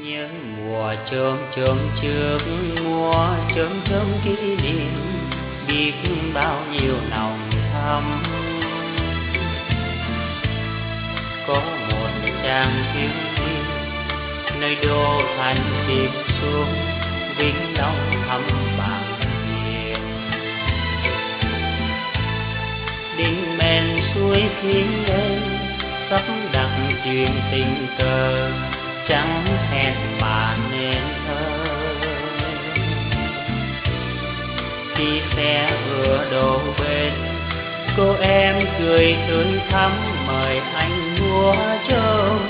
Nhớ mùa chớm chớm trước, mùa chớm chớm kỷ niệm, biết bao nhiêu nồng thắm. Có một chàng thiếu niên nơi đô thành tìm xuống, vĩnh long thăm bạn hiền. Đinh men suối thiên lên, sắp đặt chuyện tình cờ, chẳng hẹn mà nên thơ. Khi xe vừa đổ bên, cô em cười tươi thắm mời anh múa trâu